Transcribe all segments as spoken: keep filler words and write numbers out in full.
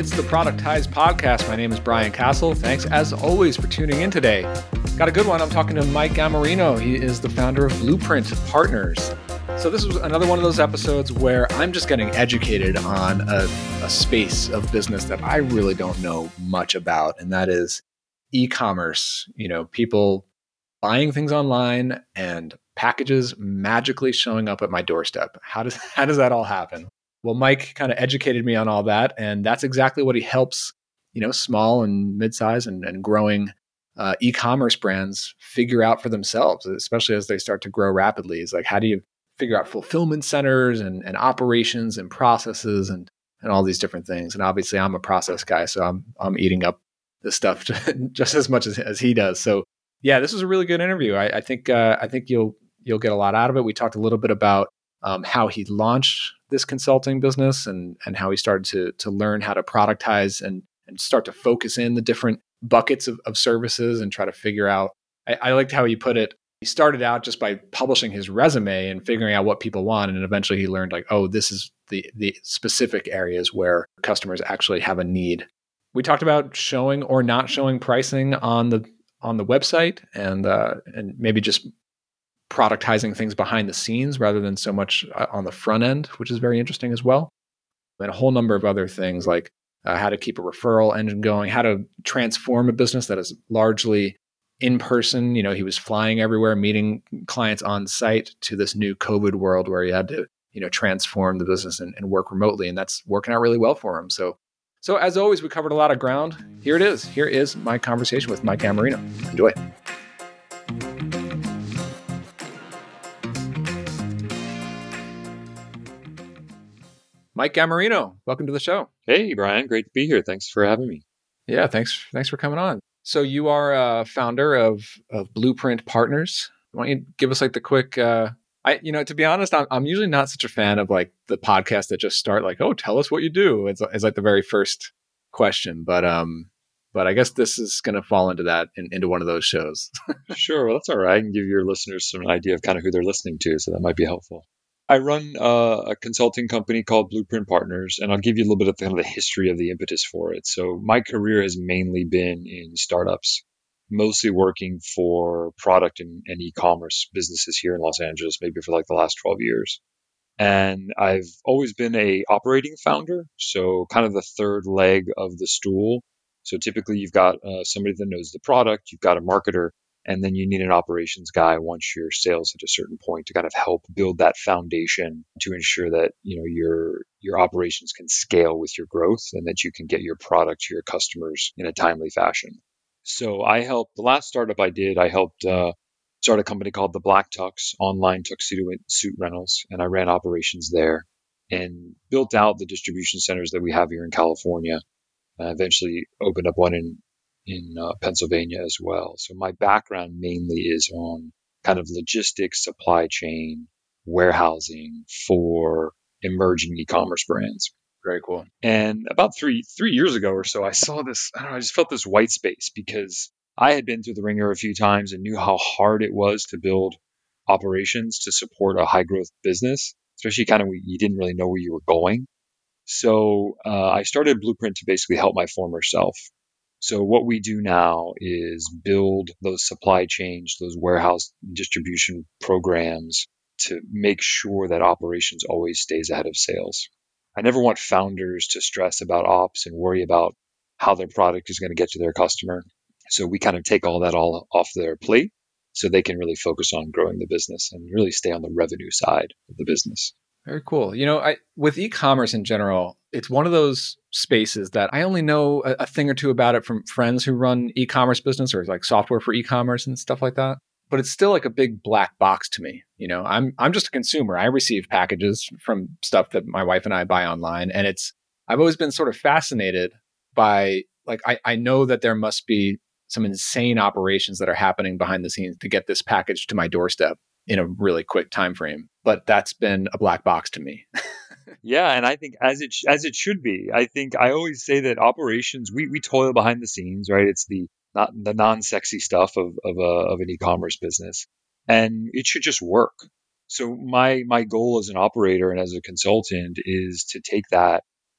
It's the Productize Podcast. My name is Brian Castle. Thanks, as always, for tuning in today. Got a good one. I'm talking to Mike Gammarino. He is the founder of Blueprint Partners. So this was another one of those episodes where I'm just getting educated on a, a space of business that I really don't know much about, and that is e-commerce. You know, people buying things online and packages magically showing up at my doorstep. How does how does that all happen? Well, Mike kind of educated me on all that, and that's exactly what he helps, you know, small and mid-size and, and growing uh, e-commerce brands figure out for themselves, especially as they start to grow rapidly. It's like, how do you figure out fulfillment centers and, and operations and processes and and all these different things? And obviously, I'm a process guy, so I'm I'm eating up this stuff just as much as, as he does. So yeah, this was a really good interview. I, I think uh, I think you'll you'll get a lot out of it. We talked a little bit about um, how he launched this consulting business and and how he started to to learn how to productize and and start to focus in the different buckets of, of services and try to figure out. I, I liked how he put it. He started out just by publishing his resume and figuring out what people want, and eventually he learned like, oh, this is the the specific areas where customers actually have a need. We talked about showing or not showing pricing on the on the website and uh, and maybe just productizing things behind the scenes rather than so much uh, on the front end, which is very interesting as well. And a whole number of other things like uh, how to keep a referral engine going, how to transform a business that is largely in person. You know, he was flying everywhere, meeting clients on site, to this new COVID world where he had to, you know, transform the business and, and work remotely. And that's working out really well for him. So, so as always, we covered a lot of ground. Here it is. Here is my conversation with Mike Gammarino. Enjoy. Mike Gammarino, welcome to the show. Hey, Brian. Great to be here. Thanks for having me. Yeah, thanks. Thanks for coming on. So you are a founder of, of Blueprint Partners. Why don't you give us like the quick, uh, I, you know, to be honest, I'm, I'm usually not such a fan of like the podcasts that just start like, oh, tell us what you do. It's, it's like the very first question, but, um, but I guess this is going to fall into that, in, into one of those shows. Sure. Well, that's all right. I can give your listeners some idea of kind of who they're listening to. So that might be helpful. I run uh, a consulting company called Blueprint Partners, and I'll give you a little bit of kind of the history of the impetus for it. So my career has mainly been in startups, mostly working for product and, and e-commerce businesses here in Los Angeles, maybe for like the last twelve years. And I've always been a operating founder, so kind of the third leg of the stool. So typically you've got uh, somebody that knows the product, you've got a marketer, and then you need an operations guy once your sales at a certain point to kind of help build that foundation to ensure that, you know, your your operations can scale with your growth and that you can get your product to your customers in a timely fashion. So I helped, the last startup I did, I helped uh, start a company called the Black Tux, online tuxedo suit rentals, and I ran operations there and built out the distribution centers that we have here in California. I eventually opened up one in in uh, Pennsylvania as well. So my background mainly is on kind of logistics, supply chain, warehousing for emerging e-commerce brands. Very cool. And about three three years ago or so, I saw this, I don't know, I just felt this white space because I had been through the ringer a few times and knew how hard it was to build operations to support a high growth business, especially kind of when you didn't really know where you were going. So uh, I started Blueprint to basically help my former self. So what we do now is build those supply chains, those warehouse distribution programs to make sure that operations always stays ahead of sales. I never want founders to stress about ops and worry about how their product is going to get to their customer. So we kind of take all that all off their plate so they can really focus on growing the business and really stay on the revenue side of the business. Very cool. You know, I with e-commerce in general, it's one of those spaces that I only know a, a thing or two about it from friends who run e-commerce business or like software for e-commerce and stuff like that. But it's still like a big black box to me. You know, I'm I'm just a consumer. I receive packages from stuff that my wife and I buy online, and it's I've always been sort of fascinated by like I, I know that there must be some insane operations that are happening behind the scenes to get this package to my doorstep in a really quick time frame. But that's been a black box to me. Yeah, and I think as it sh- as it should be. I think I always say that operations we we toil behind the scenes, right? It's the not the non-sexy stuff of of a of an e-commerce business, and it should just work. So my my goal as an operator and as a consultant is to take that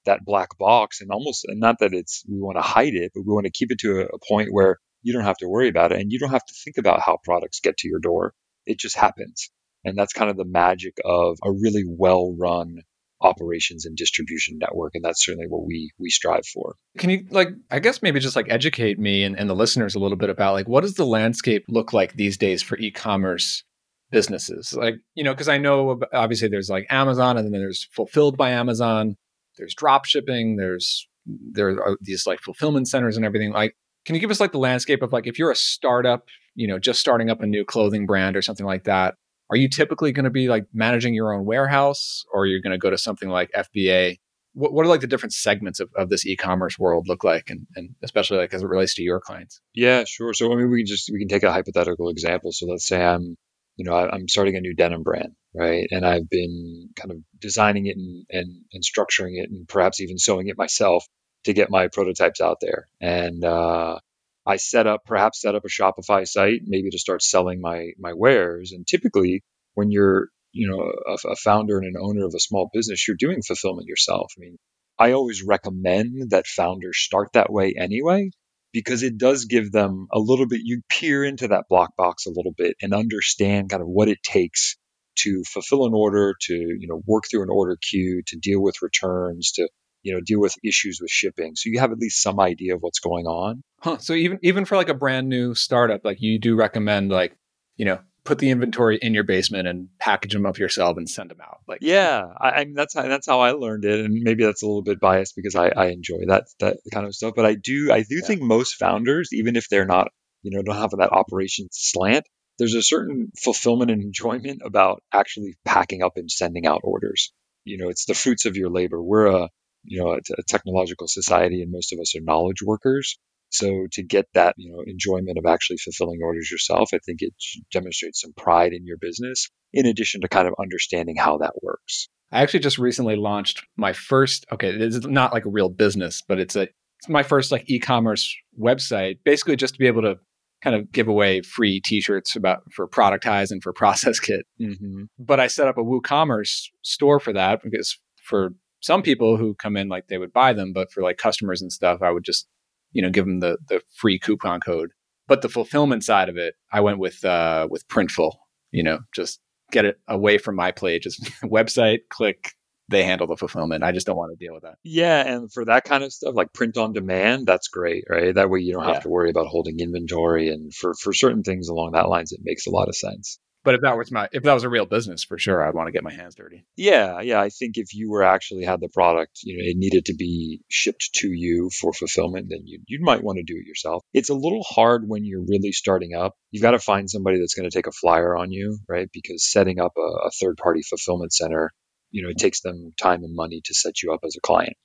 that black box, and almost, and not that it's, we want to hide it, but we want to keep it to a, a point where you don't have to worry about it and you don't have to think about how products get to your door. It just happens. And that's kind of the magic of a really well run operations and distribution network. And that's certainly what we we strive for. Can you, like, I guess maybe just like educate me and, and the listeners a little bit about, like, what does the landscape look like these days for e-commerce businesses? Like, you know, because I know obviously there's like Amazon, and then there's fulfilled by Amazon, there's drop shipping, there's there are these like fulfillment centers and everything. Like, can you give us like the landscape of, like, if you're a startup, you know, just starting up a new clothing brand or something like that, are you typically going to be like managing your own warehouse, or you're going to go to something like F B A? What, what are like the different segments of, of this e-commerce world look like, and, and especially like as it relates to your clients? Yeah, sure. So I mean, we can just we can take a hypothetical example. So let's say I'm, you know, I, I'm starting a new denim brand, right? And I've been kind of designing it and, and and structuring it, and perhaps even sewing it myself to get my prototypes out there. And uh, I set up, perhaps set up a Shopify site, maybe to start selling my my wares. And typically, when you're, you know, a, a founder and an owner of a small business, you're doing fulfillment yourself. I mean, I always recommend that founders start that way anyway, because it does give them a little bit, you peer into that block box a little bit and understand kind of what it takes to fulfill an order, to, you know, work through an order queue, to deal with returns, to, you know, deal with issues with shipping. So you have at least some idea of what's going on. Huh. So even even for like a brand new startup, like, you do recommend, like, you know, put the inventory in your basement and package them up yourself and send them out. Like, yeah, I, I mean, that's how, that's how I learned it, and maybe that's a little bit biased because I, I enjoy that that kind of stuff. But I do I do yeah. think most founders, even if they're not, you know, don't have that operations slant, there's a certain fulfillment and enjoyment about actually packing up and sending out orders. You know, it's the fruits of your labor. We're a, you know, a, a technological society, and most of us are knowledge workers. So to get that, you know, enjoyment of actually fulfilling orders yourself, I think it demonstrates some pride in your business, in addition to kind of understanding how that works. I actually just recently launched my first, okay, it's not like a real business, but it's a it's my first like e-commerce website, basically just to be able to kind of give away free t-shirts about for Productize and for Process Kit. Mm-hmm. But I set up a WooCommerce store for that, because for some people who come in, like, they would buy them, but for like customers and stuff, I would just, you know, give them the the free coupon code. But the fulfillment side of it, I went with uh, with Printful. You know, just get it away from my plate. Just website, click, they handle the fulfillment. I just don't want to deal with that. Yeah, and for that kind of stuff, like print on demand, that's great, right? That way you don't have Yeah. to worry about holding inventory, and for for certain things along that lines, it makes a lot of sense. But if that was my if that was a real business, for sure, I'd want to get my hands dirty. Yeah, yeah. I think if you were actually had the product, you know, it needed to be shipped to you for fulfillment, then you you might want to do it yourself. It's a little hard when you're really starting up. You've got to find somebody that's going to take a flyer on you, right? Because setting up a, a third party fulfillment center, you know, it takes them time and money to set you up as a client.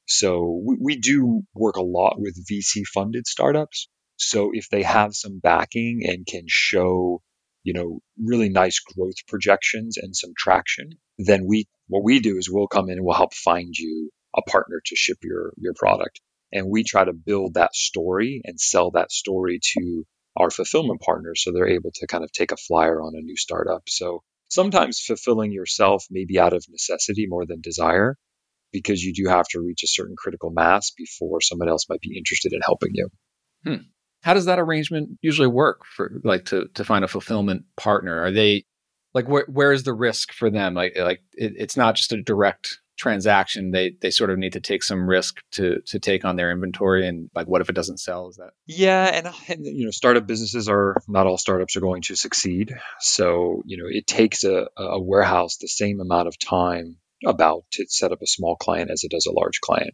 So we, we do work a lot with V C funded startups. So if they have some backing and can show, you know, really nice growth projections and some traction, then we, what we do is we'll come in and we'll help find you a partner to ship your, your product. And we try to build that story and sell that story to our fulfillment partners, so they're able to kind of take a flyer on a new startup. So sometimes fulfilling yourself may be out of necessity more than desire, because you do have to reach a certain critical mass before someone else might be interested in helping you. Hmm. How does that arrangement usually work for, like, to to find a fulfillment partner? Are they like, where where is the risk for them? Like like it, it's not just a direct transaction. They they sort of need to take some risk to to take on their inventory. And like, what if it doesn't sell? Is that Yeah, and, and you know, startup businesses are, not all startups are going to succeed. So you know, it takes a, a warehouse the same amount of time about to set up a small client as it does a large client.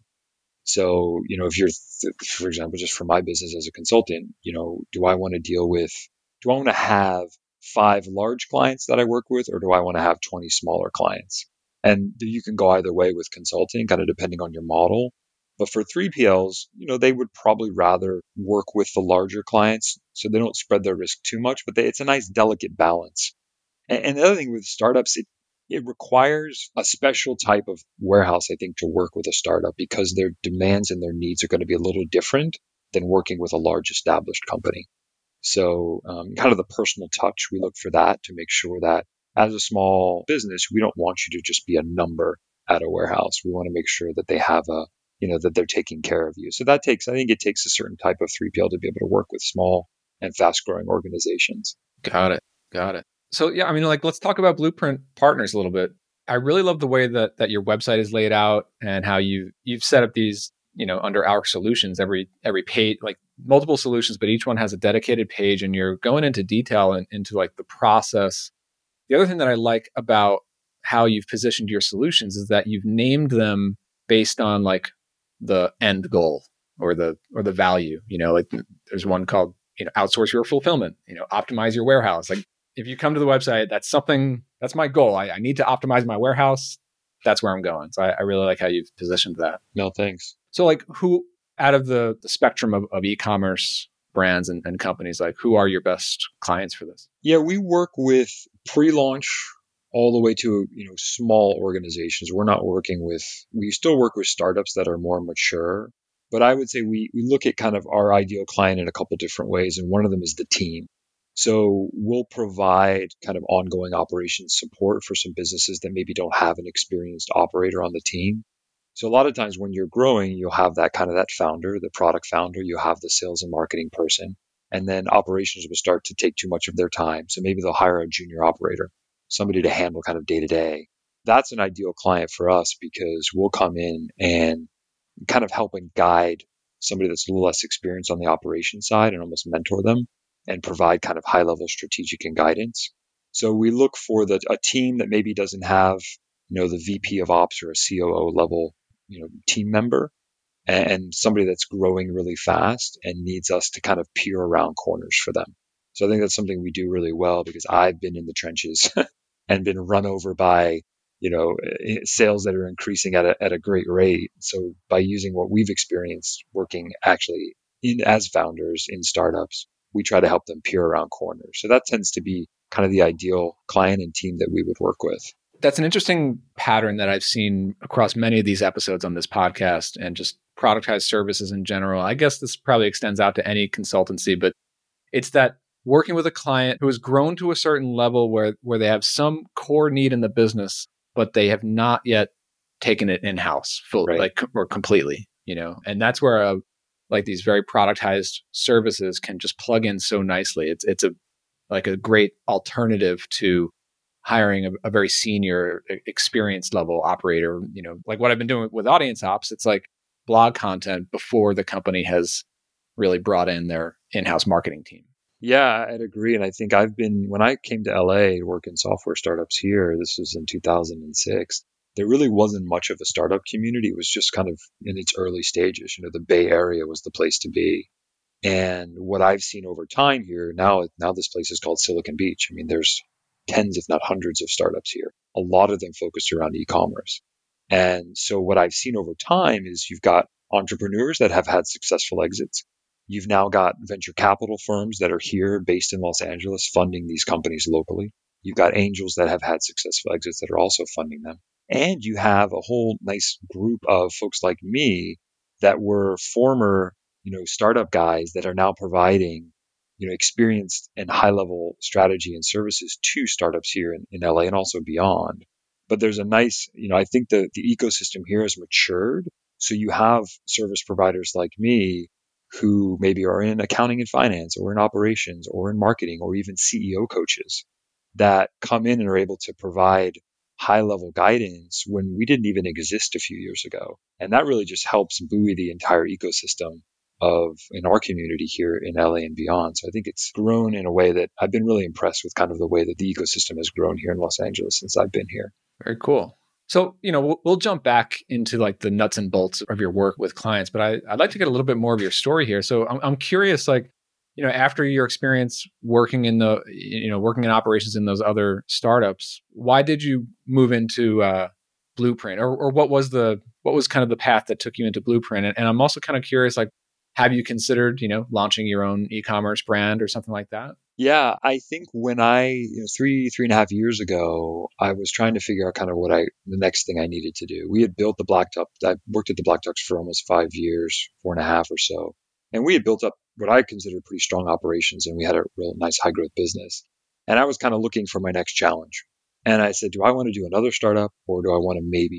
So, you know, if you're, for example, just for my business as a consultant, you know, do I want to deal with, do I want to have five large clients that I work with, or do I want to have twenty smaller clients? And you can go either way with consulting, kind of depending on your model. But for three P Ls, you know, they would probably rather work with the larger clients so they don't spread their risk too much, but they, it's a nice delicate balance. And, and the other thing with startups, it, it requires a special type of warehouse, I think, to work with a startup, because their demands and their needs are going to be a little different than working with a large established company. So um, kind of the personal touch, we look for that to make sure that as a small business, we don't want you to just be a number at a warehouse. We want to make sure that they have a, you know, that they're taking care of you. So that takes, I think it takes a certain type of three P L to be able to work with small and fast growing organizations. Got it. Got it. So yeah, I mean, like, let's talk about Blueprint Partners a little bit. I really love the way that that your website is laid out and how you you've set up these, you know, under our solutions, every every page, like multiple solutions, but each one has a dedicated page, and you're going into detail and into like the process. The other thing that I like about how you've positioned your solutions is that you've named them based on like the end goal or the or the value. You know, like there's one called, you know, outsource your fulfillment, you know, optimize your warehouse. Like if you come to the website, that's something, that's my goal. I, I need to optimize my warehouse. That's where I'm going. So I, I really like how you've positioned that. No, thanks. So like who out of the, the spectrum of, of e-commerce brands and, and companies, like who are your best clients for this? Yeah, we work with pre-launch all the way to, you know, small organizations. We're not working with, we still work with startups that are more mature, but I would say we, we look at kind of our ideal client in a couple different ways. And one of them is the team. So we'll provide kind of ongoing operations support for some businesses that maybe don't have an experienced operator on the team. So a lot of times when you're growing, you'll have that kind of that founder, the product founder, you'll have the sales and marketing person, and then operations will start to take too much of their time. So maybe they'll hire a junior operator, somebody to handle kind of day to day. That's an ideal client for us because we'll come in and kind of help and guide somebody that's a little less experienced on the operations side and almost mentor them and provide kind of high level strategic and guidance. So we look for the, a team that maybe doesn't have, you know, the V P of ops or a C O O level, you know, team member, and, and somebody that's growing really fast and needs us to kind of peer around corners for them. So I think that's something we do really well because I've been in the trenches and been run over by, you know, sales that are increasing at a, at a great rate. So by using what we've experienced working actually in as founders in startups, we try to help them peer around corners. So that tends to be kind of the ideal client and team that we would work with. That's an interesting pattern that I've seen across many of these episodes on this podcast and just productized services in general. I guess this probably extends out to any consultancy, but it's that working with a client who has grown to a certain level where, where they have some core need in the business, but they have not yet taken it in-house fully, Right. like or completely, you know, and that's where a, like these very productized services can just plug in so nicely. It's it's a like a great alternative to hiring a, a very senior, experienced level operator. You know, like what I've been doing with Audience Ops, it's like blog content before the company has really brought in their in-house marketing team. Yeah, I'd agree. And I think I've been, when I came to L A to work in software startups here, this was in two thousand six, there really wasn't much of a startup community. It was just kind of in its early stages. You know, the Bay Area was the place to be. And what I've seen over time here, now, now this place is called Silicon Beach. I mean, there's tens, if not hundreds of startups here, a lot of them focused around e-commerce. And so what I've seen over time is you've got entrepreneurs that have had successful exits. You've now got venture capital firms that are here based in Los Angeles funding these companies locally. You've got angels that have had successful exits that are also funding them. And you have a whole nice group of folks like me that were former, you know, startup guys that are now providing, you know, experienced and high level strategy and services to startups here in, in L A and also beyond. But there's a nice, you know, I think the, the ecosystem here has matured. So you have service providers like me who maybe are in accounting and finance or in operations or in marketing or even C E O coaches that come in and are able to provide high level guidance when we didn't even exist a few years ago. And that really just helps buoy the entire ecosystem of in our community here in L A and beyond. So I think it's grown in a way that I've been really impressed with kind of the way that the ecosystem has grown here in Los Angeles since I've been here. Very cool. So, you know, we'll, we'll jump back into like the nuts and bolts of your work with clients, but I, I'd like to get a little bit more of your story here. So I'm, I'm curious, like, you know, after your experience working in the, you know, working in operations in those other startups, why did you move into uh, Blueprint, or, or what was the, what was kind of the path that took you into Blueprint? And, and I'm also kind of curious, like, have you considered, you know, launching your own e-commerce brand or something like that? Yeah, I think when I, you know, three, three and a half years ago, I was trying to figure out kind of what I, the next thing I needed to do. We had built the Black Duck. I worked at the Black Ducks for almost five years, four and a half or so. And we had built up what I considered pretty strong operations, and we had a real nice high growth business. And I was kind of looking for my next challenge. And I said, do I want to do another startup, or do I want to maybe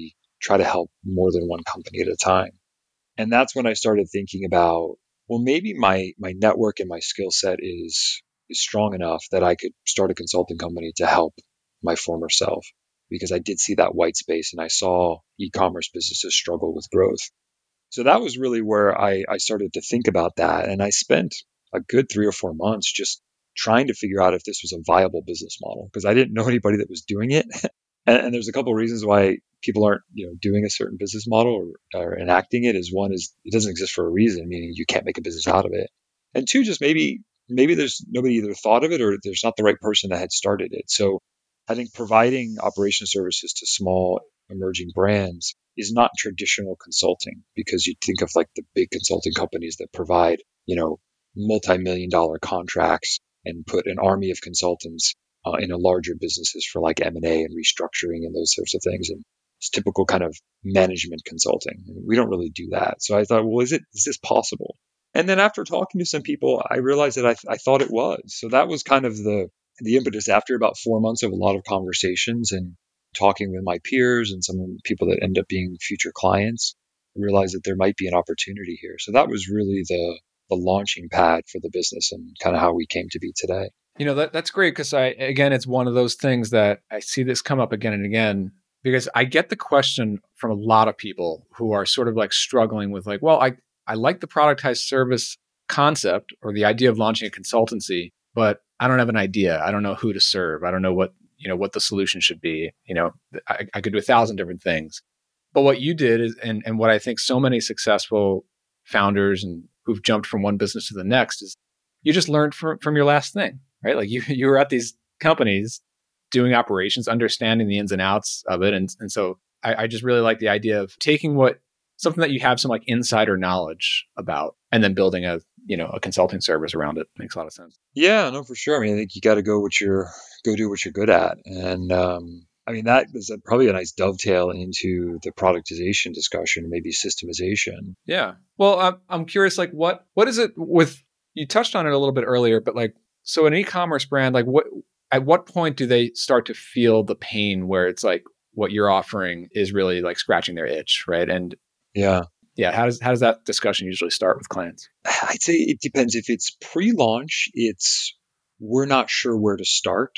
try to help more than one company at a time. And that's when I started thinking about, well, maybe my my network and my skill set is is strong enough that I could start a consulting company to help my former self, because I did see that white space and I saw e-commerce businesses struggle with growth. So that was really where I, I started to think about that. And I spent a good three or four months just trying to figure out if this was a viable business model, because I didn't know anybody that was doing it. and, and there's a couple of reasons why people aren't, you know, doing a certain business model or, or enacting it. Is one is it doesn't exist for a reason, meaning you can't make a business out of it. And two, just maybe maybe there's nobody either thought of it or there's not the right person that had started it. So I think providing operation services to small emerging brands is not traditional consulting, because you think of like the big consulting companies that provide, you know, multi-million dollar contracts and put an army of consultants uh, in a larger businesses for like M and A and restructuring and those sorts of things. And it's typical kind of management consulting. We don't really do that. So I thought, well, is it, is this possible? And then after talking to some people, I realized that I, I thought it was. So that was kind of the, the impetus after about four months of a lot of conversations and talking with my peers and some people that end up being future clients. I realized that there might be an opportunity here. So that was really the, the launching pad for the business and kind of how we came to be today. You know, that that's great, because I, again, it's one of those things that I see this come up again and again, because I get the question from a lot of people who are sort of like struggling with like, well, I, I like the productized service concept or the idea of launching a consultancy, but I don't have an idea. I don't know who to serve. I don't know what, you know, what the solution should be. You know, I, I could do a thousand different things. But what you did is, and, and what I think so many successful founders and who've jumped from one business to the next is you just learned from, from your last thing, right? Like you, you were at these companies doing operations, understanding the ins and outs of it. And, and so I, I just really like the idea of taking what, something that you have some like insider knowledge about and then building a, you know, a consulting service around it. Makes a lot of sense. Yeah, no, for sure. I mean, I think you got to go what you're, go do what you're good at. And, um, I mean, that is a, probably a nice dovetail into the productization discussion, maybe systemization. Yeah. Well, I'm, I'm curious, like what, what is it with, you touched on it a little bit earlier, but like, so an e-commerce brand, like what, at what point do they start to feel the pain where it's like what you're offering is really like scratching their itch, right? And yeah, yeah, how does how does that discussion usually start with clients? I'd say it depends. If it's pre-launch, it's we're not sure where to start.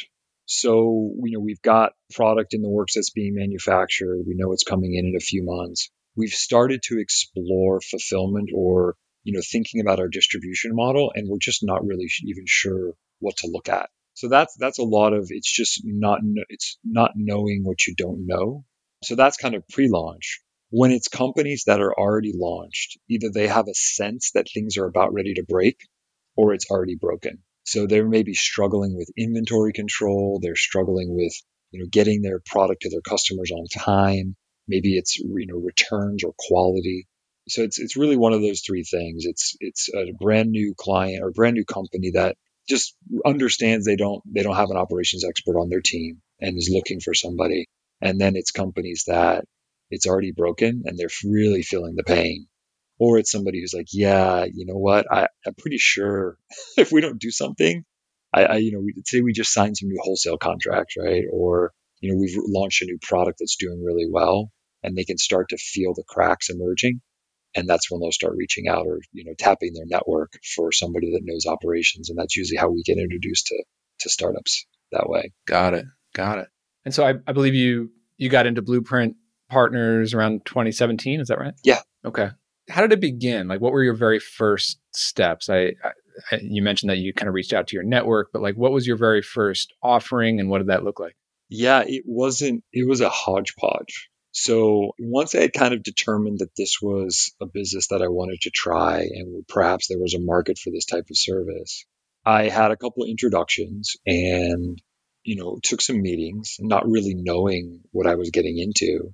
So, you know, we've got product in the works that's being manufactured. We know it's coming in in a few months. We've started to explore fulfillment or, you know, thinking about our distribution model, and we're just not really even sure what to look at. So that's that's a lot of it's just not it's not knowing what you don't know. So that's kind of pre-launch. When it's companies that are already launched, either they have a sense that things are about ready to break or it's already broken. So they're maybe struggling with inventory control. They're struggling with, you know, getting their product to their customers on time. Maybe it's, you know, returns or quality. So it's it's really one of those three things. It's it's a brand new client or brand new company that just understands they don't they don't have an operations expert on their team and is looking for somebody. And then it's companies that it's already broken and they're really feeling the pain. Or it's somebody who's like, yeah, you know what? I, I'm pretty sure if we don't do something, I, I you know, we say we just signed some new wholesale contracts, right? Or, you know, we've launched a new product that's doing really well and they can start to feel the cracks emerging. And that's when they'll start reaching out or, you know, tapping their network for somebody that knows operations. And that's usually how we get introduced to, to startups that way. Got it. Got it. And so I, I believe you, you got into Blueprint Partners around twenty seventeen. Is that right? Yeah. Okay. How did it begin? Like, what were your very first steps? I, I you mentioned that you kind of reached out to your network, but like, what was your very first offering and what did that look like? Yeah, it wasn't, it was a hodgepodge. So once I had kind of determined that this was a business that I wanted to try and perhaps there was a market for this type of service, I had a couple of introductions and, you know, took some meetings, not really knowing what I was getting into.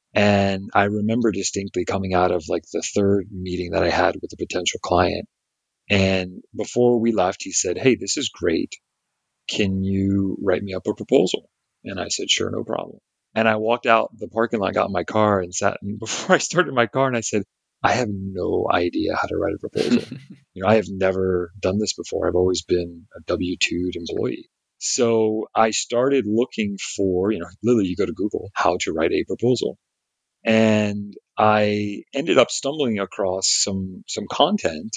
And I remember distinctly coming out of like the third meeting that I had with a potential client. And before we left, he said, "Hey, this is great. Can you write me up a proposal?" And I said, "Sure, no problem." And I walked out the parking lot, got in my car and sat. And before I started my car, and I said, "I have no idea how to write a proposal. You know, I have never done this before. I've always been a W two'd employee." So I started looking for, you know, literally you go to Google, how to write a proposal. And I ended up stumbling across some some content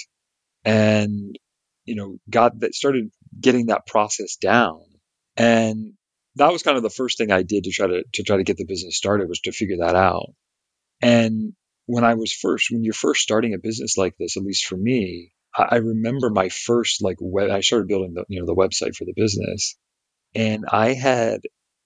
and, you know, got that started getting that process down. And that was kind of the first thing I did to try to to try to get the business started, was to figure that out. And when I was first, when you're first starting a business like this, at least for me, I, I remember my first like web, I started building the, you know, the website for the business, and I had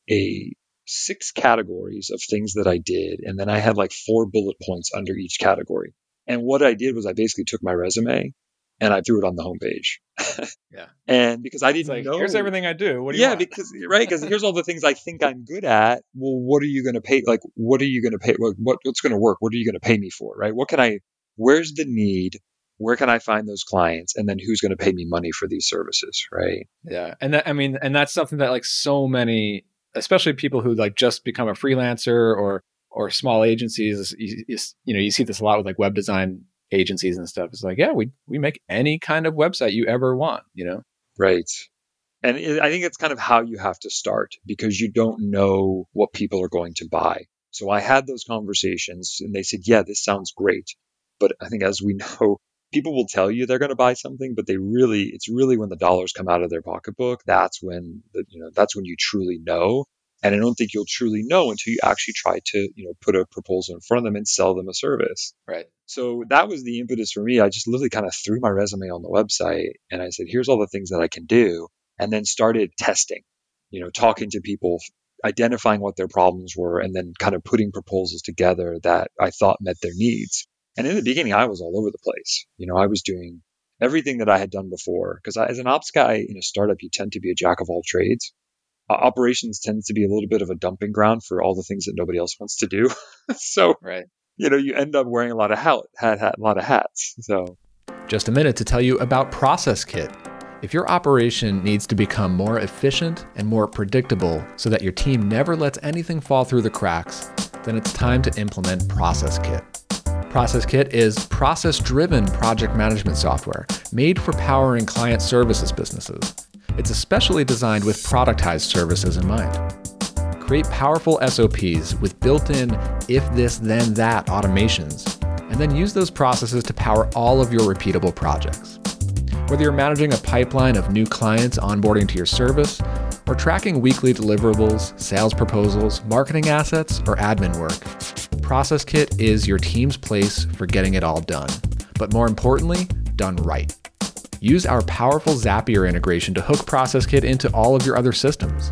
a six categories of things that I did. And then I had like four bullet points under each category. And what I did was I basically took my resume and I threw it on the homepage. Yeah. And because I It's didn't like, know, here's everything I do. What do you yeah, want? because right, because here's all the things I think I'm good at. Well, what are you going to pay? Like, what are you going to pay? What, what what's going to work? What are you going to pay me for? Right? What can I? Where's the need? Where can I find those clients? And then who's going to pay me money for these services? Right? Yeah. And that, I mean, and that's something that like so many, especially people who like just become a freelancer or, or small agencies, you, you, you know, you see this a lot with like web design agencies and stuff. It's like, yeah, we, we make any kind of website you ever want, you know? Right. And it, I think it's kind of how you have to start, because you don't know what people are going to buy. So I had those conversations and they said, yeah, this sounds great. But I think, as we know, people will tell you they're going to buy something, but they really, it's really when the dollars come out of their pocketbook, that's when, the, you know, that's when you truly know. And I don't think you'll truly know until you actually try to, you know, put a proposal in front of them and sell them a service. Right. So that was the impetus for me. I just literally kind of threw my resume on the website and I said, here's all the things that I can do. And then started testing, you know, talking to people, identifying what their problems were, and then kind of putting proposals together that I thought met their needs. And in the beginning, I was all over the place. You know, I was doing everything that I had done before, because as an ops guy in a startup, you tend to be a jack of all trades. Uh, operations tends to be a little bit of a dumping ground for all the things that nobody else wants to do. So, right. you know, you end up wearing a lot of hat, hat, hat, a lot of hats. So, just a minute to tell you about Process Kit. If your operation needs to become more efficient and more predictable so that your team never lets anything fall through the cracks, then it's time to implement Process Kit. Process Kit is process-driven project management software made for powering client services businesses. It's especially designed with productized services in mind. Create powerful S O Ps with built-in if this then that automations, and then use those processes to power all of your repeatable projects. Whether you're managing a pipeline of new clients onboarding to your service, or tracking weekly deliverables, sales proposals, marketing assets, or admin work, Process Kit is your team's place for getting it all done. But more importantly, done right. Use our powerful Zapier integration to hook Process Kit into all of your other systems.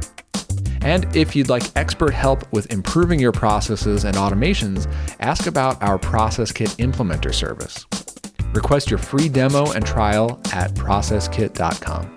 And if you'd like expert help with improving your processes and automations, ask about our Process Kit Implementer service. Request your free demo and trial at process kit dot com.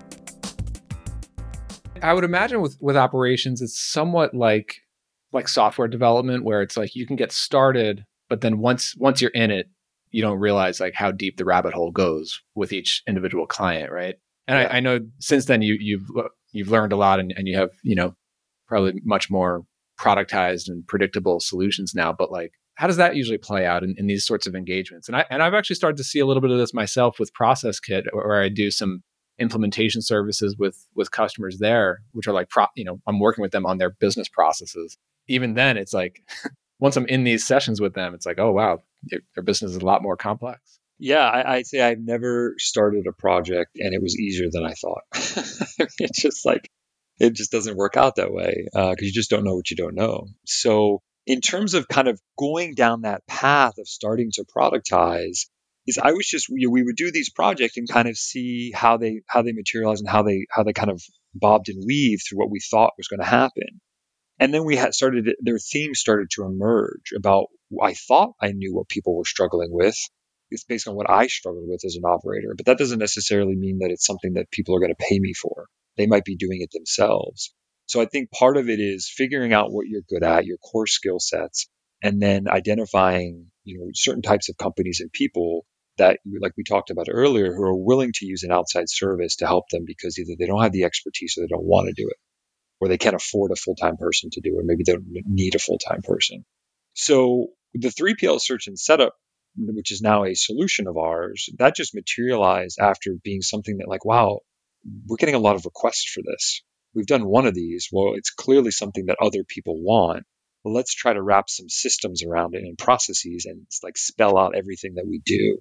I would imagine with, with operations, it's somewhat like like software development, where it's like you can get started, but then once once you're in it, you don't realize like how deep the rabbit hole goes with each individual client, right? And yeah. I, I know since then you you've you've learned a lot, and, and you have, you know, probably much more productized and predictable solutions now. But like, how does that usually play out in, in these sorts of engagements? And I and I've actually started to see a little bit of this myself with Process Kit, where I do some implementation services with with customers there, which are like, pro, you know, I'm working with them on their business processes. Even then, it's like once I'm in these sessions with them, it's like, oh wow, their, their business is a lot more complex. Yeah, I, I'd say I've never started a project and it was easier than I thought. It's just like, it just doesn't work out that way, because uh, you just don't know what you don't know. So in terms of kind of going down that path of starting to productize, is I was just, we, we would do these projects and kind of see how they how they materialize and how they how they kind of bobbed and weaved through what we thought was going to happen. And then we had started, their themes started to emerge about, I thought I knew what people were struggling with. It's based on what I struggled with as an operator, but that doesn't necessarily mean that it's something that people are going to pay me for. They might be doing it themselves. So I think part of it is figuring out what you're good at, your core skill sets, and then identifying, you know, certain types of companies and people that, like we talked about earlier, who are willing to use an outside service to help them because either they don't have the expertise or they don't want to do it, or they can't afford a full-time person to do it, or maybe they don't need a full-time person. So the three P L search and setup, which is now a solution of ours, that just materialized after being something that, like, wow, we're getting a lot of requests for this. We've done one of these. Well, it's clearly something that other people want. well, let's try to wrap some systems around it and processes and like spell out everything that we do.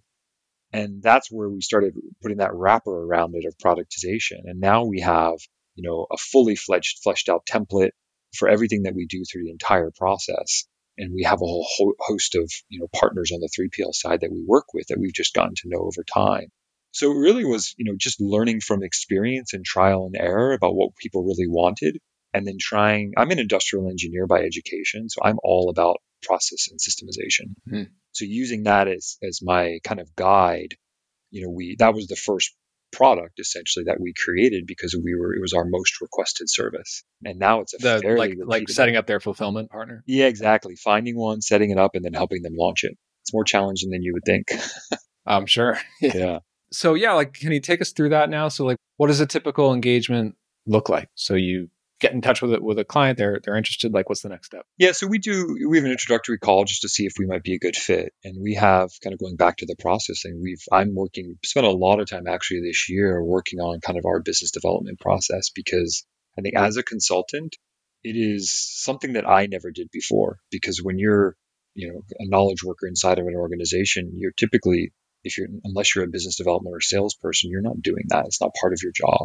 And that's where we started putting that wrapper around it of productization. And now we have, you know, a fully fledged, fleshed out template for everything that we do through the entire process. And we have a whole ho- host of, you know, partners on the three P L side that we work with that we've just gotten to know over time. So it really was, you know, just learning from experience and trial and error about what people really wanted. And then trying, I'm an industrial engineer by education, so I'm all about process and systemization. Hmm. So using that as as my kind of guide, you know, we that was the first product essentially that we created because we were it was our most requested service, and now it's a The fairly like like repeatable. setting up their fulfillment partner. Yeah, exactly. Finding one, setting it up, and then helping them launch it. It's more challenging than you would think. I'm sure. Yeah. So yeah, like can you take us through that now? So like what does a typical engagement look like? So you get in touch with it with a client, they're they're interested, like what's the next step? Yeah, so we do we have an introductory call just to see if we might be a good fit. And we have kind of going back to the processing, we've I'm working spent a lot of time actually this year working on kind of our business development process because I think as a consultant, it is something that I never did before. Because when you're, you know, a knowledge worker inside of an organization, you're typically if you're unless you're a business development or salesperson, you're not doing that. It's not part of your job.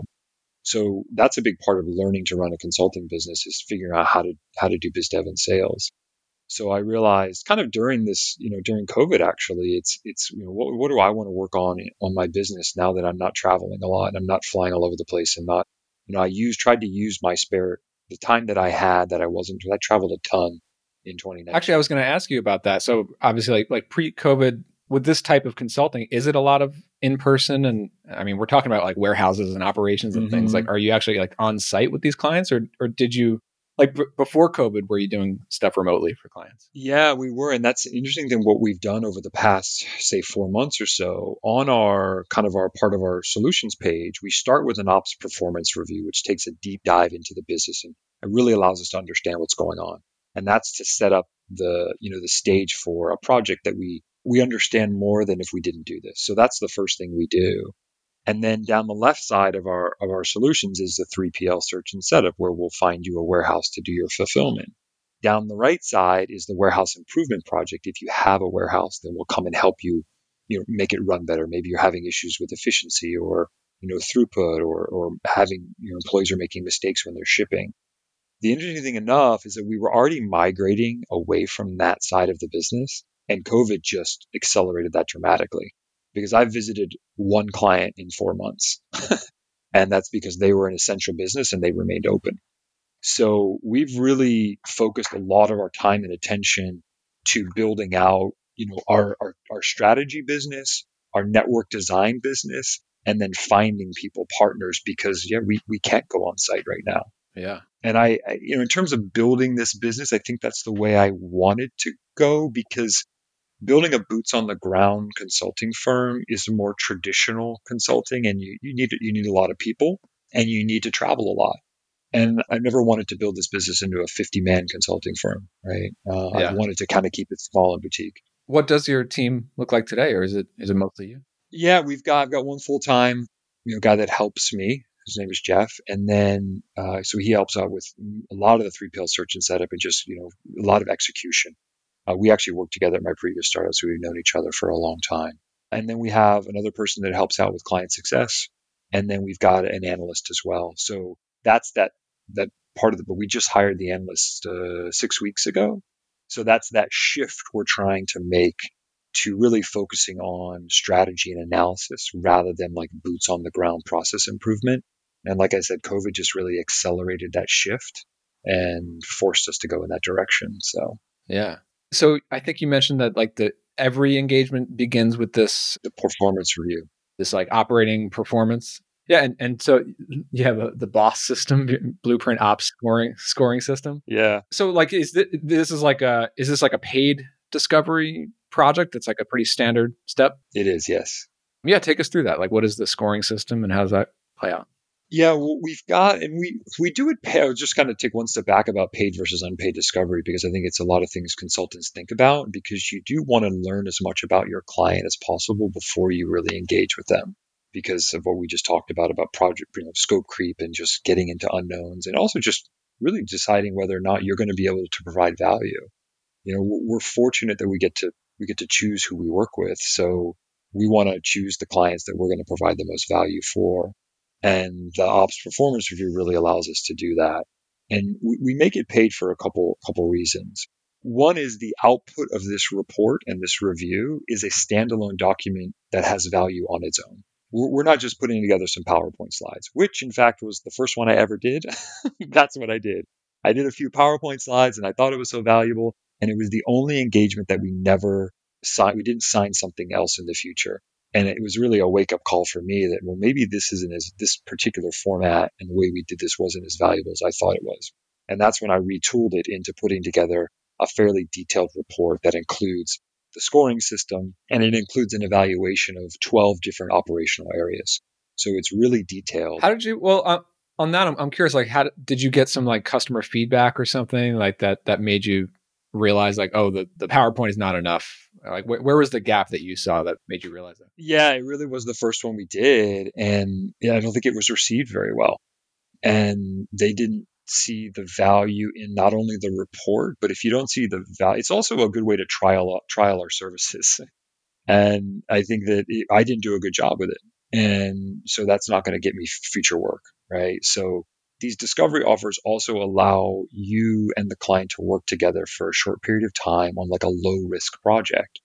So that's a big part of learning to run a consulting business is figuring out how to how to do biz dev and sales. So I realized kind of during this, you know, during COVID actually, it's it's you know what, what do I want to work on on my business now that I'm not traveling a lot and I'm not flying all over the place and not, you know, I used tried to use my spare the time that I had that I wasn't I traveled a ton in twenty nineteen. Actually, I was going to ask you about that. So obviously like like pre-COVID with this type of consulting, is it a lot of in person? And I mean, we're talking about like warehouses and operations and things. Like, are you actually like on site with these clients, or or did you like b- before COVID? Were you doing stuff remotely for clients? Yeah, we were. And that's an interesting thing what we've done over the past, say, four months or so. On our kind of our part of our solutions page, we start with an ops performance review, which takes a deep dive into the business and it really allows us to understand what's going on. And that's to set up the, you know, the stage for a project that we we understand more than if we didn't do this. So that's the first thing we do. And then down the left side of our of our solutions is the three P L search and setup, where we'll find you a warehouse to do your fulfillment. Down the right side is the warehouse improvement project. If you have a warehouse, then we'll come and help you, you know, make it run better. Maybe you're having issues with efficiency or, you know, throughput or or having your employees are making mistakes when they're shipping. The interesting thing enough is that we were already migrating away from that side of the business, and COVID just accelerated that dramatically because I visited one client in four months, and that's because they were an essential business and they remained open. So we've really focused a lot of our time and attention to building out, you know, our, our, our strategy business, our network design business, and then finding people partners because yeah, we, we can't go on site right now. Yeah. And I, I, you know, in terms of building this business, I think that's the way I wanted to go because building a boots on the ground consulting firm is more traditional consulting, and you, you need you need a lot of people and you need to travel a lot. And I never wanted to build this business into a fifty man consulting firm, right? Uh, I Yeah. wanted to kind of keep it small and boutique. What does your team look like today, or is it is it mostly you? Yeah, we've got I've got one full time, you know, guy that helps me. His name is Jeff, and then uh, so he helps out with a lot of the three P L search and setup, and just you know a lot of execution. Uh, we actually worked together at my previous startup, so we've known each other for a long time. And then we have another person that helps out with client success, and then we've got an analyst as well. So that's that that part of it. But we just hired the analyst uh, six weeks ago, so that's that shift we're trying to make to really focusing on strategy and analysis rather than like boots on the ground process improvement. And like I said, COVID just really accelerated that shift and forced us to go in that direction. So Yeah. So I think you mentioned that like the every engagement begins with this the performance review. this like operating performance. Yeah, and, and so you have a, the boss system, Blueprint Ops scoring scoring system. Yeah, So like is this, this is like a is this like a paid discovery project? That's like a pretty standard step. it is. Yes. Yeah, take us through that. Like what is the scoring system and how does that play out? Yeah, well, we've got, and we we do it. Pay, I'll just kind of take one step back about paid versus unpaid discovery because I think it's a lot of things consultants think about because you do want to learn as much about your client as possible before you really engage with them because of what we just talked about about project, you know, scope creep and just getting into unknowns and also just really deciding whether or not you're going to be able to provide value. You know, we're fortunate that we get to we get to choose who we work with. So we want to choose the clients that we're going to provide the most value for. And the ops performance review really allows us to do that. And we, we make it paid for a couple couple reasons. One is the output of this report and this review is a standalone document that has value on its own. We're, we're not just putting together some PowerPoint slides, which in fact was the first one I ever did. That's what I did. I did a few PowerPoint slides and I thought it was so valuable. And it was the only engagement that we never signed. We didn't sign something else in the future. And it was really a wake up call for me that, well, maybe this isn't as this particular format and the way we did this wasn't as valuable as I thought it was. And that's when I retooled it into putting together a fairly detailed report that includes the scoring system and it includes an evaluation of twelve different operational areas. So it's really detailed. How did you, well, uh, on that, I'm, I'm curious, like, how did you get some like customer feedback or something like that, that made you realize like, oh, the, the PowerPoint is not enough? Like, wh- where was the gap that you saw that made you realize that? Yeah, it really was the first one we did. And yeah, I don't think it was received very well. And they didn't see the value in not only the report, but if you don't see the value, it's also a good way to trial trial our services. And I think that it, I didn't do a good job with it. And so that's not going to get me future work, right? So these discovery offers also allow you and the client to work together for a short period of time on like a low risk project.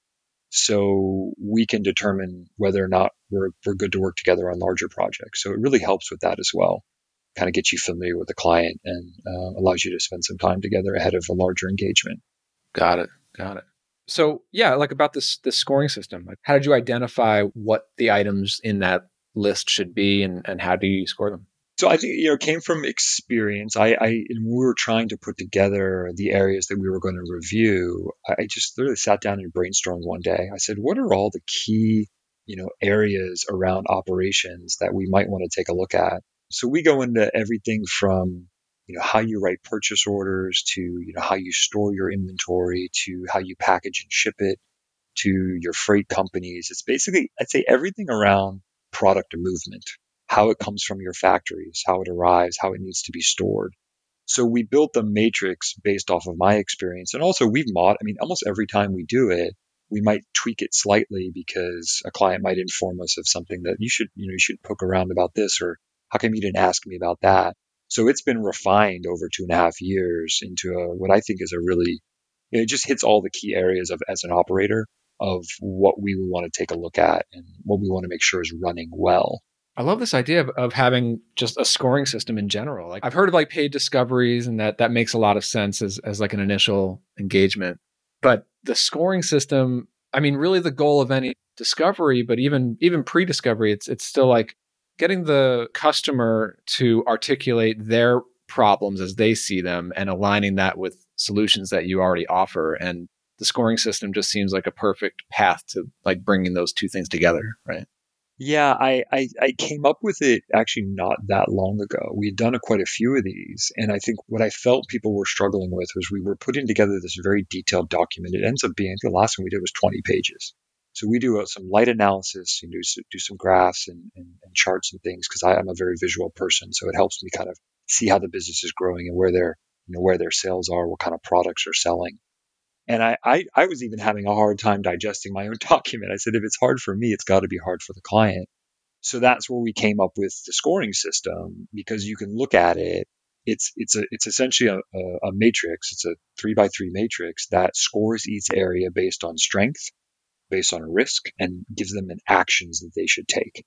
So we can determine whether or not we're, we're good to work together on larger projects. So it really helps with that as well. Kind of gets you familiar with the client and uh, allows you to spend some time together ahead of a larger engagement. Got it. Got it. So yeah, like about this this scoring system, like how did you identify what the items in that list should be and, and how do you score them? So I think, you know, it came from experience. I, I and we were trying to put together the areas that we were going to review. I just literally sat down and brainstormed one day. I said, what are all the key, you know, areas around operations that we might want to take a look at? So we go into everything from, you know, how you write purchase orders to, you know, how you store your inventory to how you package and ship it to your freight companies. It's basically, I'd say everything around product movement, how it comes from your factories, how it arrives, how it needs to be stored. So we built the matrix based off of my experience. And also we've mod, I mean, almost every time we do it, we might tweak it slightly because a client might inform us of something that you should, you know, you should poke around about this, or how come you didn't ask me about that? So it's been refined over two and a half years into a, what I think is a really, it just hits all the key areas of as an operator of what we want to take a look at and what we want to make sure is running well. I love this idea of, of having just a scoring system in general. Like I've heard of like paid discoveries and that that makes a lot of sense as, as like an initial engagement. But the scoring system, I mean, really the goal of any discovery, but even even pre-discovery, it's it's still like getting the customer to articulate their problems as they see them and aligning that with solutions that you already offer. And the scoring system just seems like a perfect path to like bringing those two things together, right? Yeah, I, I, I came up with it actually not that long ago. We had done a, quite a few of these. And I think what I felt people were struggling with was we were putting together this very detailed document. It ends up being, the last one we did was twenty pages. So we do uh, some light analysis, and do, do some graphs and, and, and charts and things because I'm a very visual person. So it helps me kind of see how the business is growing and where their, you know, where their sales are, what kind of products are selling. And I, I, I was even having a hard time digesting my own document. I said, if it's hard for me, it's got to be hard for the client. So that's where we came up with the scoring system because you can look at it. It's it's a it's essentially a, a, a matrix. It's a three by three matrix that scores each area based on strength, based on risk, and gives them an actions that they should take.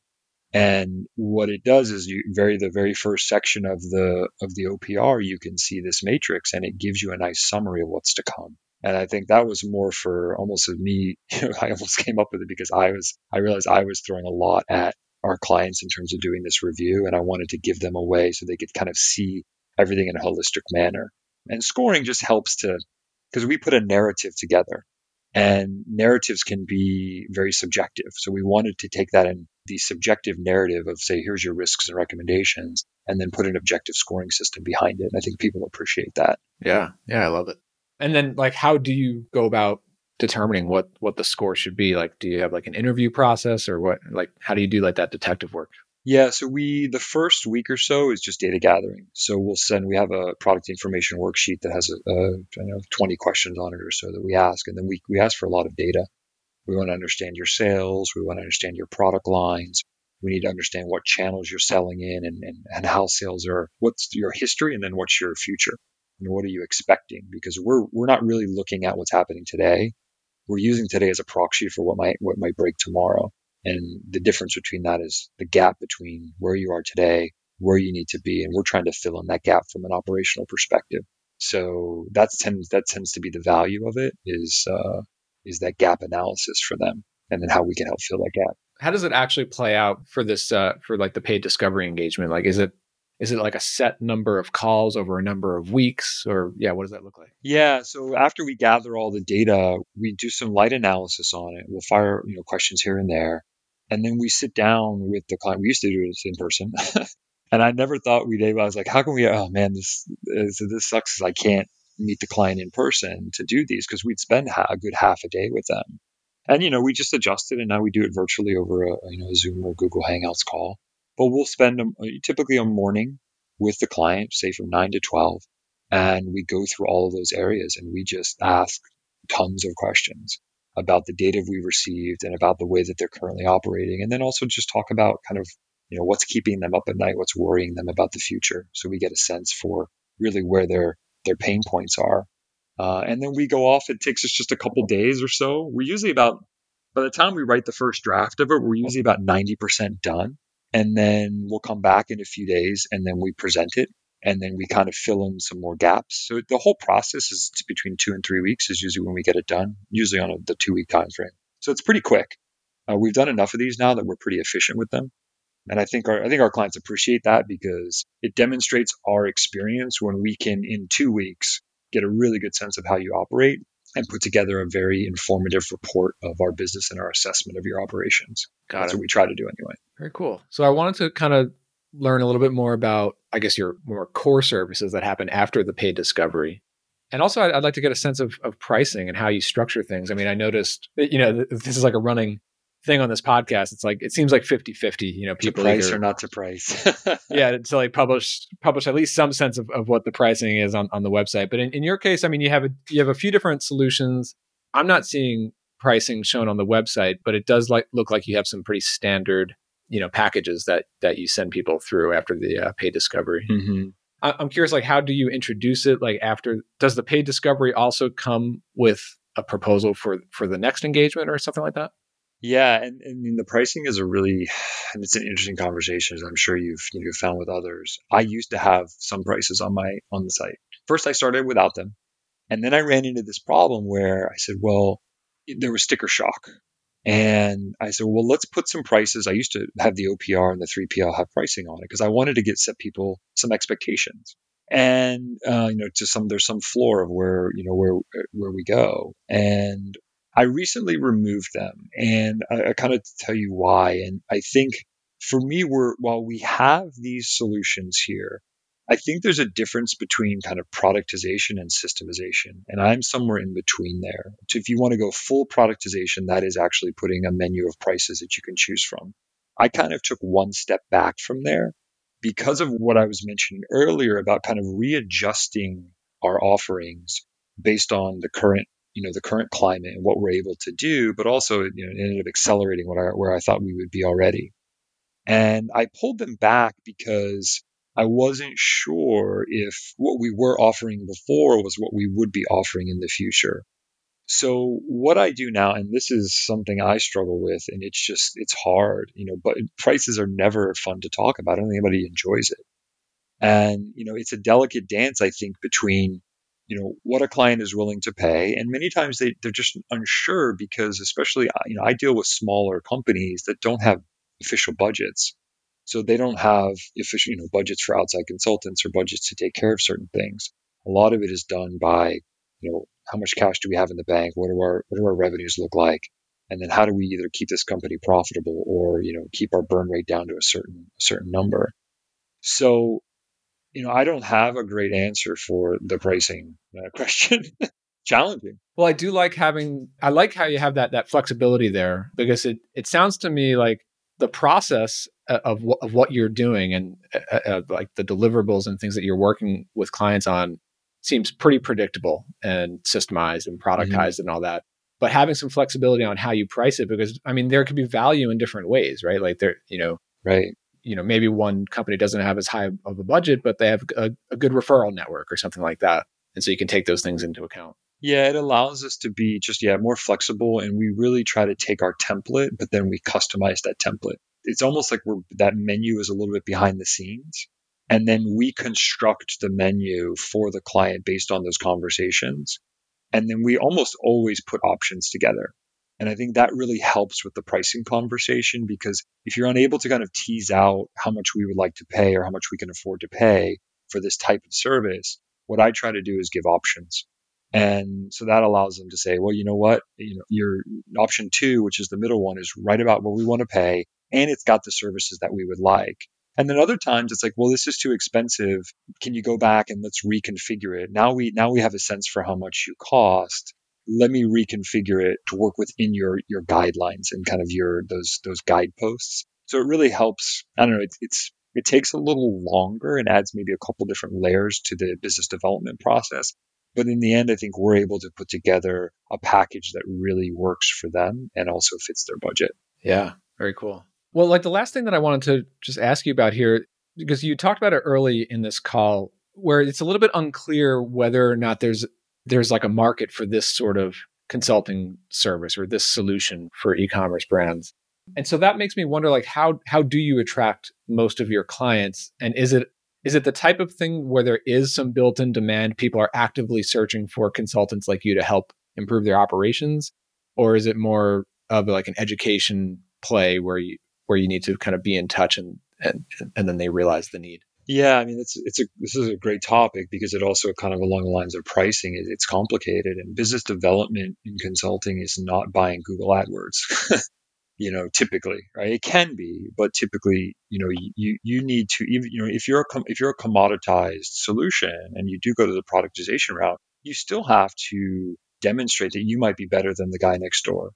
And what it does is you very the very first section of the of the O P R, you can see this matrix and it gives you a nice summary of what's to come. And I think that was more for almost of me. You know, I almost came up with it because I was I realized I was throwing a lot at our clients in terms of doing this review, and I wanted to give them a way so they could kind of see everything in a holistic manner. And scoring just helps to, because we put a narrative together, and narratives can be very subjective. So we wanted to take that in the subjective narrative of, say, here's your risks and recommendations, and then put an objective scoring system behind it. And I think people appreciate that. Yeah, yeah, I love it. And then, like, how do you go about determining what what the score should be? Like, do you have like an interview process, or what? Like, how do you do like that detective work? Yeah, so we the first week or so is just data gathering. So we'll send we have a product information worksheet that has a, a I know twenty questions on it or so that we ask, and then we we ask for a lot of data. We want to understand your sales. We want to understand your product lines. We need to understand what channels you're selling in and, and, and how sales are, what's your history, and then what's your future. And what are you expecting? Because we're we're not really looking at what's happening today. We're using today as a proxy for what might what might break tomorrow. And the difference between that is the gap between where you are today, where you need to be, and we're trying to fill in that gap from an operational perspective. So that tends that tends to be the value of it is uh, is that gap analysis for them, and then how we can help fill that gap. How does it actually play out for this uh, for like the paid discovery engagement? Like, is it is it like a set number of calls over a number of weeks, or yeah, what does that look like? Yeah. So after we gather all the data, we do some light analysis on it. We'll fire you know questions here and there, and then we sit down with the client. We used to do this in person. And I never thought we'd able, I was like, how can we, oh man, this, this, this sucks because I can't meet the client in person to do these because we'd spend a good half a day with them. And, you know, we just adjusted and now we do it virtually over a, you know, a Zoom or Google Hangouts call. But we'll spend a, typically a morning with the client, say from nine to twelve, and we go through all of those areas and we just ask tons of questions about the data we received and about the way that they're currently operating. And then also just talk about kind of you know what's keeping them up at night, what's worrying them about the future, so we get a sense for really where their their pain points are. Uh, and then we go off. It takes us just a couple days or so. We're usually about, by the time we write the first draft of it, we're usually about ninety percent done. And then we'll come back in a few days and then we present it, and then we kind of fill in some more gaps. So the whole process is between two and three weeks is usually when we get it done, usually on a, the two week time frame. So it's pretty quick. Uh, we've done enough of these now that we're pretty efficient with them. And I think our I think our clients appreciate that because it demonstrates our experience when we can, in two weeks, get a really good sense of how you operate and put together a very informative report of our business and our assessment of your operations. Got That's it. what we try to do anyway. Very cool. So I wanted to kind of learn a little bit more about, I guess, your more core services that happen after the paid discovery. And also, I'd, I'd like to get a sense of, of pricing and how you structure things. I mean, I noticed, that, you know, this is like a running thing on this podcast. It's like, it seems like fifty-fifty, you know, people to price either, or not to price. yeah, to like publish, publish at least some sense of, of what the pricing is on, on the website. But in, in your case, I mean, you have a, you have a few different solutions. I'm not seeing pricing shown on the website, but it does like look like you have some pretty standard, you know, packages that, that you send people through after the uh, paid discovery. Mm-hmm. I, I'm curious, like, how do you introduce it? Like after, does the paid discovery also come with a proposal for, for the next engagement or something like that? Yeah, and, and I mean, the pricing is a really, and it's an interesting conversation, as I'm sure you've you've found with others. I used to have some prices on my on the site. First, I started without them, and then I ran into this problem where I said, well, there was sticker shock, and I said, well, let's put some prices. I used to have the O P R and the three P L have pricing on it because I wanted to get set people some expectations, and uh, you know, to some there's some floor of where you know where where we go, and I recently removed them, and I, I kind of tell you why. And I think for me, we're while we have these solutions here, I think there's a difference between kind of productization and systemization, and I'm somewhere in between there. So if you want to go full productization, that is actually putting a menu of prices that you can choose from. I kind of took one step back from there because of what I was mentioning earlier about kind of readjusting our offerings based on the current you know the current climate and what we're able to do, but also you know it ended up accelerating what I, where I thought we would be already. And I pulled them back because I wasn't sure if what we were offering before was what we would be offering in the future. So what I do now, and this is something I struggle with, and it's just it's hard, you know, but prices are never fun to talk about. I don't think anybody enjoys it. And you know, it's a delicate dance, I think, between you know what a client is willing to pay, and many times they, they're just unsure because especially you know I deal with smaller companies that don't have official budgets, so they don't have official you know budgets for outside consultants or budgets to take care of certain things. A lot of it is done by you know how much cash do we have in the bank, what do our what do our revenues look like, and then how do we either keep this company profitable or you know keep our burn rate down to a certain a certain number. So you know, I don't have a great answer for the pricing uh, question. Challenging. Well, I do like having, I like how you have that, that flexibility there because it, it sounds to me like the process of, wh- of what you're doing and uh, uh, like the deliverables and things that you're working with clients on seems pretty predictable and systemized and Mhm. productized and all that. But having some flexibility on how you price it, because I mean, there could be value in different ways, right? Like there, you know, Right. you know, maybe one company doesn't have as high of a budget, but they have a, a good referral network or something like that. And so you can take those things into account. Yeah, it allows us to be just, yeah, more flexible. And we really try to take our template, but then we customize that template. It's almost like we're, that menu is a little bit behind the scenes. And then we construct the menu for the client based on those conversations. And then we almost always put options together. And I think that really helps with the pricing conversation, because if you're unable to kind of tease out how much we would like to pay or how much we can afford to pay for this type of service, what I try to do is give options. And so that allows them to say, well, you know what, you know, your option two, which is the middle one, is right about what we want to pay, and it's got the services that we would like. And then other times it's like, well, this is too expensive. Can you go back and let's reconfigure it? Now we now we have a sense for how much you cost. Let me reconfigure it to work within your your guidelines and kind of your those those guideposts. So it really helps. I don't know. It's it's it takes a little longer and adds maybe a couple different layers to the business development process. But in the end, I think we're able to put together a package that really works for them and also fits their budget. Yeah, very cool. Well, like the last thing that I wanted to just ask you about here, because you talked about it early in this call, where it's a little bit unclear whether or not there's there's like a market for this sort of consulting service or this solution for e-commerce brands. And so that makes me wonder, like, how how do you attract most of your clients? And is it is it the type of thing where there is some built-in demand, people are actively searching for consultants like you to help improve their operations? Or is it more of like an education play where you where you need to kind of be in touch and and and then they realize the need? Yeah, I mean, it's it's a this is a great topic because it also kind of along the lines of pricing. It, it's complicated, and business development in consulting is not buying Google AdWords. You know, typically, right? It can be, but typically, you know, you you need to even, you know, if you're a com- if you're a commoditized solution and you do go to the productization route, you still have to demonstrate that you might be better than the guy next door.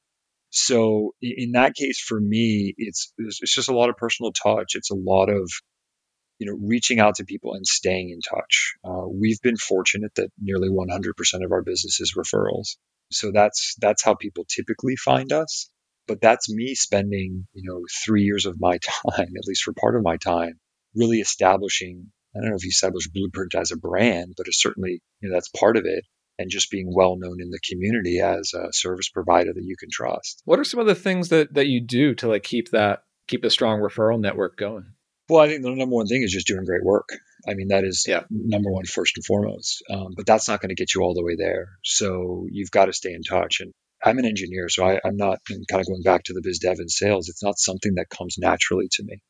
So i- in that case, for me, it's it's it's just a lot of personal touch. It's a lot of, you know, reaching out to people and staying in touch. Uh, we've been fortunate that nearly one hundred percent of our business is referrals. So that's that's how people typically find us. But that's me spending, you know, three years of my time, at least for part of my time, really establishing. I don't know if you establish Blueprint as a brand, but it's certainly, you know, that's part of it. And just being well known in the community as a service provider that you can trust. What are some of the things that that you do to like keep that keep a strong referral network going? Well, I think the number one thing is just doing great work. I mean, that is Yeah. number one first and foremost. Um, but that's not going to get you all the way there. So you've got to stay in touch. And I'm an engineer, so I, I'm not, and kind of going back to the biz dev and sales, it's not something that comes naturally to me.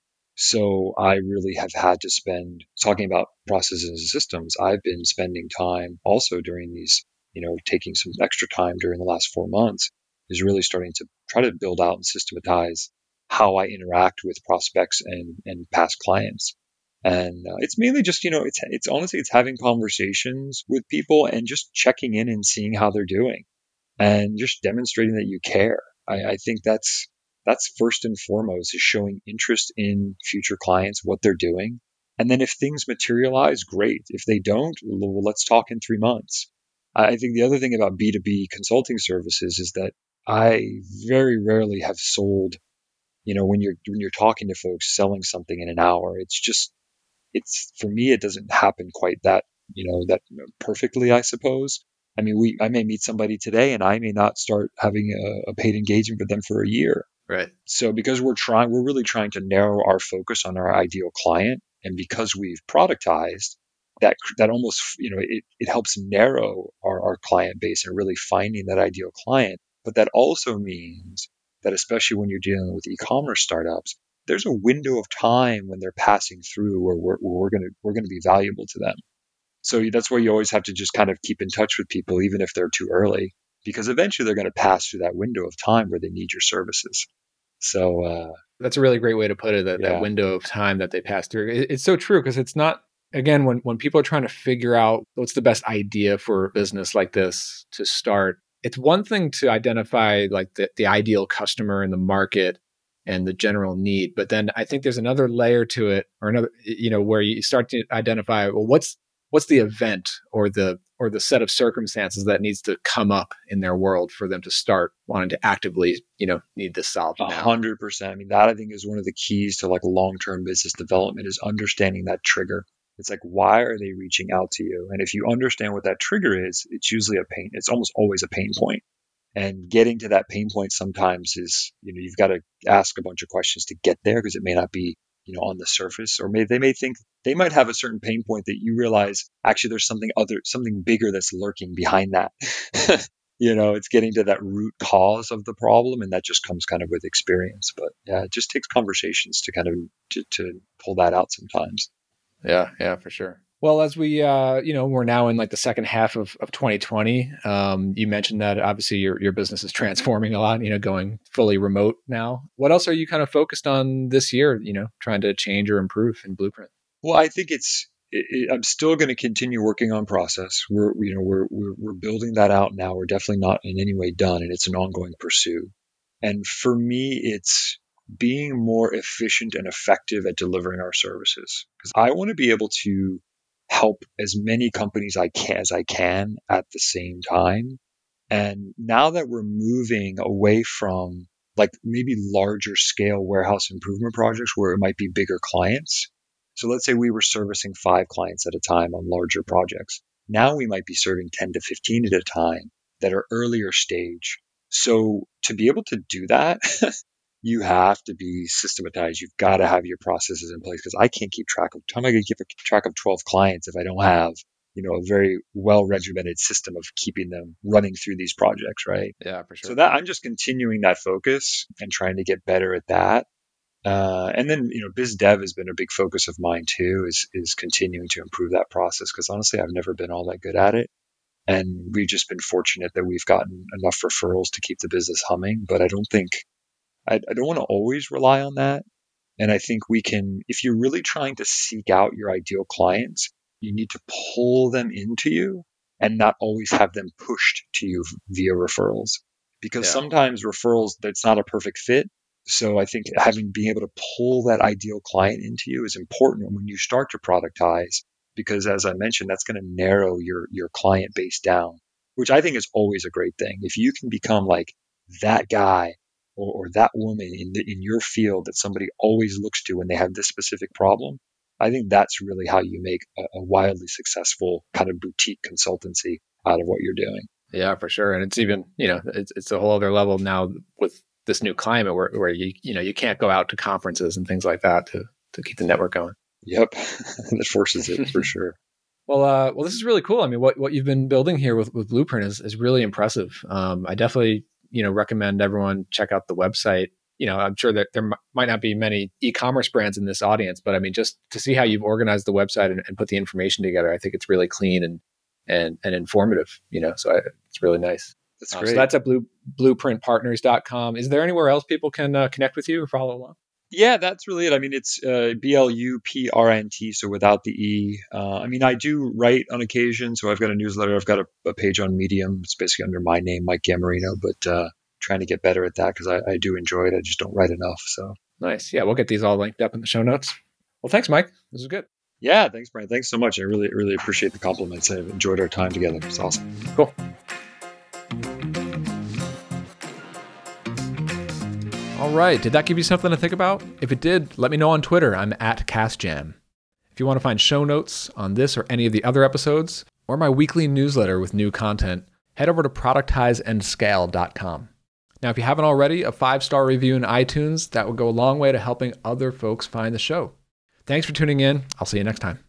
So I really have had to spend, talking about processes and systems, I've been spending time also during these, you know, taking some extra time during the last four months is really starting to try to build out and systematize how I interact with prospects and, and past clients. And uh, it's mainly just, you know, it's, it's honestly, it's having conversations with people and just checking in and seeing how they're doing and just demonstrating that you care. I, I think that's, that's first and foremost is showing interest in future clients, what they're doing. And then if things materialize, great. If they don't, well, let's talk in three months. I think the other thing about B two B consulting services is that I very rarely have sold, you know, when you're when you're talking to folks selling something in an hour, it's just it's for me it doesn't happen quite that, you know, that perfectly, I suppose. I mean, we I may meet somebody today and I may not start having a, a paid engagement with them for a year. Right. So because we're trying we're really trying to narrow our focus on our ideal client, and because we've productized that that almost, you know, it, it helps narrow our, our client base and really finding that ideal client. But that also means that especially when you're dealing with e-commerce startups, there's a window of time when they're passing through where we're, where we're going to we're going to be valuable to them. So that's why you always have to just kind of keep in touch with people, even if they're too early, because eventually they're going to pass through that window of time where they need your services. So uh, That's a really great way to put it, that, that yeah, window of time that they pass through. It, it's so true because it's not, again, when, when people are trying to figure out what's the best idea for a business like this to start, it's one thing to identify like the, the ideal customer in the market and the general need. But then I think there's another layer to it, or another, you know, where you start to identify, well, what's what's the event or the or the set of circumstances that needs to come up in their world for them to start wanting to actively, you know, need this solved now. A hundred percent. I mean, that I think is one of the keys to like long-term business development is understanding that trigger. It's like, why are they reaching out to you? And if you understand what that trigger is, it's usually a pain. It's almost always a pain point. And getting to that pain point sometimes is, you know, you've got to ask a bunch of questions to get there because it may not be, you know, on the surface, or may, they may think they might have a certain pain point that you realize actually there's something other, something bigger that's lurking behind that. You know, it's getting to that root cause of the problem, and that just comes kind of with experience. But yeah, it just takes conversations to kind of to, to pull that out sometimes. Yeah, yeah, for sure. Well, as we, uh, you know, we're now in like the second half of, of twenty twenty. Um, you mentioned that obviously your your business is transforming a lot, you know, going fully remote now. What else are you kind of focused on this year, you know, trying to change or improve in Blueprint? Well, I think it's, it, it, I'm still going to continue working on process. We're, you know, we're, we're, we're building that out now. We're definitely not in any way done, and it's an ongoing pursuit. And for me, it's being more efficient and effective at delivering our services, because I want to be able to help as many companies I can, as I can at the same time. And now that we're moving away from like maybe larger scale warehouse improvement projects where it might be bigger clients. So let's say we were servicing five clients at a time on larger projects. Now we might be serving ten to fifteen at a time that are earlier stage. So to be able to do that, you have to be systematized. You've got to have your processes in place, because I can't keep track of, how am I going to keep track of twelve clients if I don't have, you know, a very well regimented system of keeping them running through these projects, right? Yeah, for sure. So that I'm just continuing that focus and trying to get better at that. Uh, and then, you know, biz dev has been a big focus of mine too, is, is continuing to improve that process. Because honestly, I've never been all that good at it. And we've just been fortunate that we've gotten enough referrals to keep the business humming. But I don't think, I, I don't want to always rely on that. And I think we can, if you're really trying to seek out your ideal clients, you need to pull them into you and not always have them pushed to you via referrals. Because yeah. sometimes referrals, that's not a perfect fit. So I think having, being able to pull that ideal client into you is important when you start to productize, because as I mentioned, that's going to narrow your, your client base down, which I think is always a great thing. If you can become like that guy or, or that woman in the, in your field that somebody always looks to when they have this specific problem, I think that's really how you make a, a wildly successful kind of boutique consultancy out of what you're doing. Yeah, for sure. And it's even, you know, it's, it's a whole other level now with this new climate where, where you, you know, you can't go out to conferences and things like that to, to keep the network going. Yep. That forces it for sure. Well, uh, well, this is really cool. I mean, what, what you've been building here with, with Blueprint is, is really impressive. Um, I definitely, you know, recommend everyone check out the website. You know, I'm sure that there m- might not be many e-commerce brands in this audience, but I mean, just to see how you've organized the website and, and put the information together, I think it's really clean and, and, and informative, you know, so I, it's really nice. That's uh, great. So that's at blue, blueprint partners dot com. Is there anywhere else people can uh, connect with you or follow along? Yeah, that's really it. I mean, it's uh, B L U P R N T, so without the E. Uh, I mean, I do write on occasion, so I've got a newsletter. I've got a, a page on Medium. It's basically under my name, Mike Gammarino, but uh, trying to get better at that because I, I do enjoy it. I just don't write enough. So nice. Yeah, we'll get these all linked up in the show notes. Well, thanks, Mike. This is good. Yeah, thanks, Brian. Thanks so much. I really, really appreciate the compliments. I've enjoyed our time together. It's awesome. Cool. All right. Did that give you something to think about? If it did, let me know on Twitter. I'm at CastJam. If you want to find show notes on this or any of the other episodes, or my weekly newsletter with new content, head over to productize and scale dot com. Now, if you haven't already, a five-star review in iTunes, that would go a long way to helping other folks find the show. Thanks for tuning in. I'll see you next time.